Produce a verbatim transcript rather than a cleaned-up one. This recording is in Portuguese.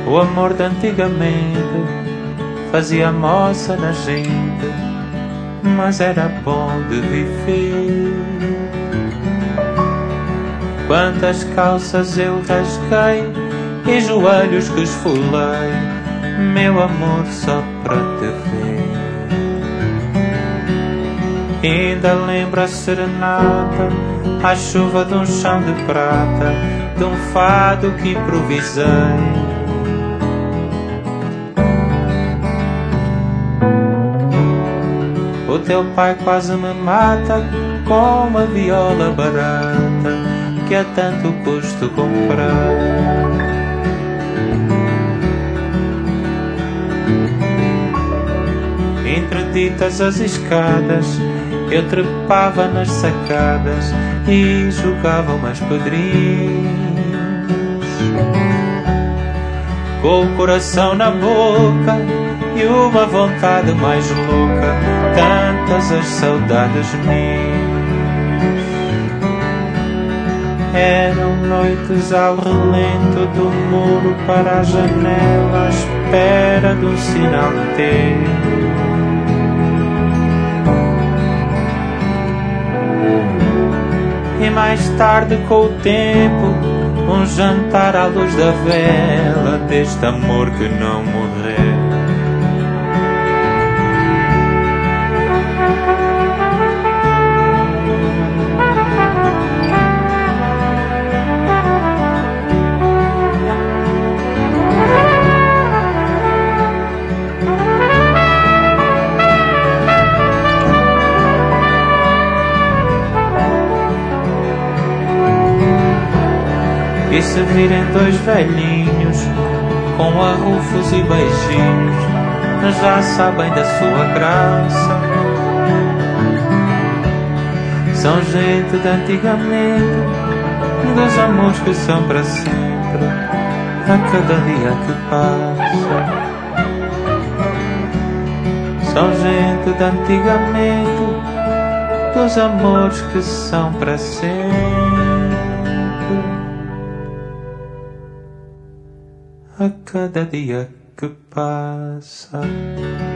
O amor de antigamente fazia moça na gente, mas era bom de viver. Quantas calças eu rasguei e joelhos que esfolei, meu amor, só para te ver. Ainda lembro a serenata, a chuva de um chão de prata, de um fado que improvisei. O teu pai quase me mata com uma viola barata que a tanto custo comprei. Entreditas as escadas, eu trepava nas sacadas e jogava umas pedrinhas. Com o coração na boca e uma vontade mais louca, tantas as saudades minhas. Eram noites ao relento do muro para a janela, à espera de um sinal teu. E mais tarde, com o tempo, um jantar à luz da vela deste amor que não morreu. E se virem dois velhinhos com arrufos e beijinhos, já sabem da sua graça. São gente de antigamente, dos amores que são para sempre, a cada dia que passa. São gente de antigamente, dos amores que são para sempre, a cada dia que passa.